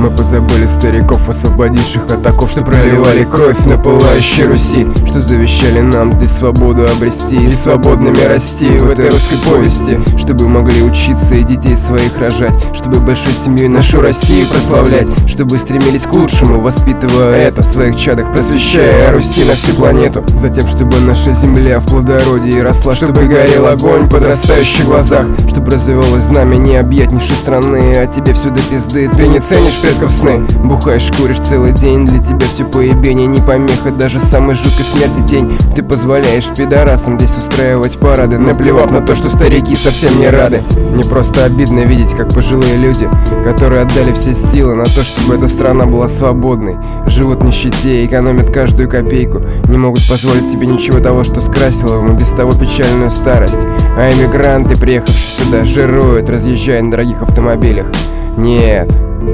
Мы позабыли стариков, освободивших от оков, что проливали кровь на пылающей Руси, что завещали нам здесь свободу обрести и свободными расти в этой русской повести, чтобы могли учиться и детей своих рожать, чтобы большой семьей нашу Россию прославлять, чтобы стремились к лучшему, воспитывая это в своих чадах, просвещая Руси на всю планету. Затем, чтобы наша земля в плодородии росла, чтобы горел огонь в подрастающих глазах, чтобы развивалось знамя необъятнейшей страны. А тебе все до пизды, ты не ценишь предков сны. Бухаешь, куришь целый день, для тебя все поебение не помеха, даже самой жуткой смерти тень. Ты позволяешь пидорасам здесь устраивать парады, наплевав на то, что старики совсем не рады. Мне просто обидно видеть, как пожилые люди, которые отдали все силы на то, чтобы эта страна была свободной, живут в нищете, экономят каждую копейку, не могут позволить себе ничего того, что скрасило им и без того печальную старость. А иммигранты, приехавшие сюда, жируют, разъезжая на дорогих автомобилях. Нет,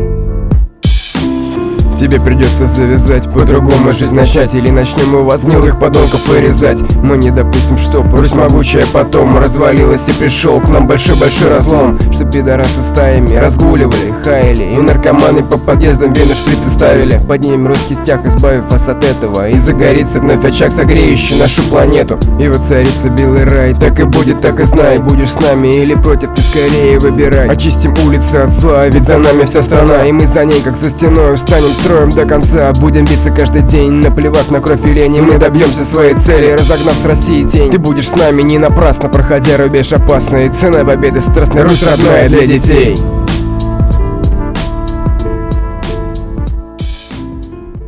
тебе придется завязать, по-другому жизнь начать, или начнем мы вас гнилых подонков вырезать. Мы не допустим, чтоб Русь могучая потом развалилась и пришел к нам большой-большой разлом, чтоб пидорасы стаями разгуливали, хаяли, и наркоманы по подъездам вены шприцы ставили. Поднимем русский стяг, избавив вас от этого, и загорится вновь очаг, согреющий нашу планету. И воцарится белый рай, так и будет, так и знай. Будешь с нами или против, ты скорее выбирай. Очистим улицы от зла, ведь за нами вся страна, и мы за ней, как за стеной, встанем строем до конца. Будем биться каждый день, наплевав на кровь и лень, и мы добьемся своей цели, разогнав с России тень. Ты будешь с нами не напрасно, проходя рубеж опасный, цена победы страстной, Русь родная для детей.